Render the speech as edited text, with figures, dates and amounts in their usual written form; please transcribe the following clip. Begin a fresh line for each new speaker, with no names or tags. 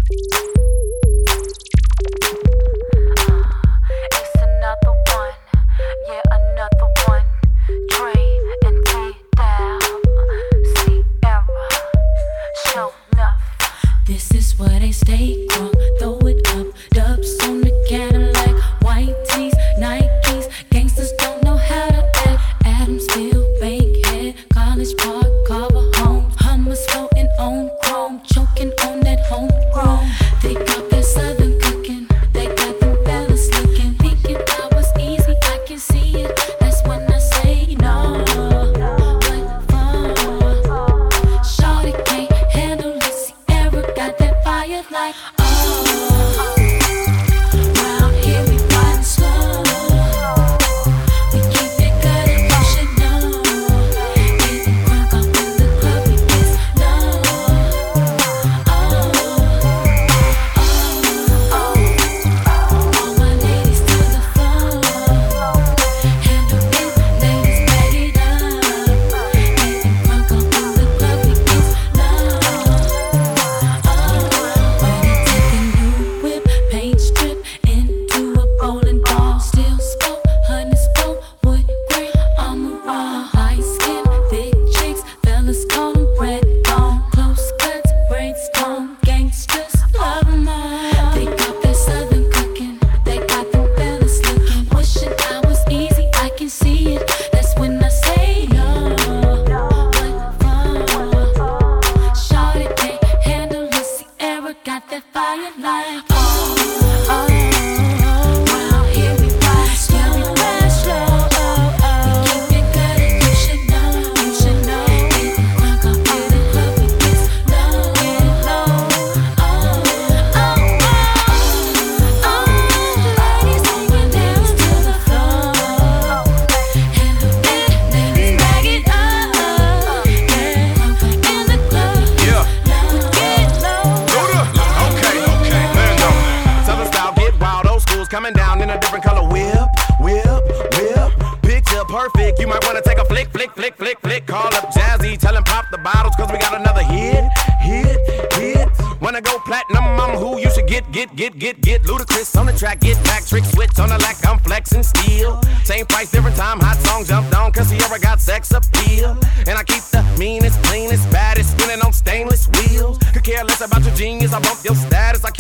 Get ludicrous on the track, get back, trick switch on the lack, I'm flexing steel. Same price, different time, hot song jumped on, cause he ever got sex appeal. And I keep the meanest, cleanest, baddest, spinning on stainless wheels. Could care less about your genius, I bump your status, I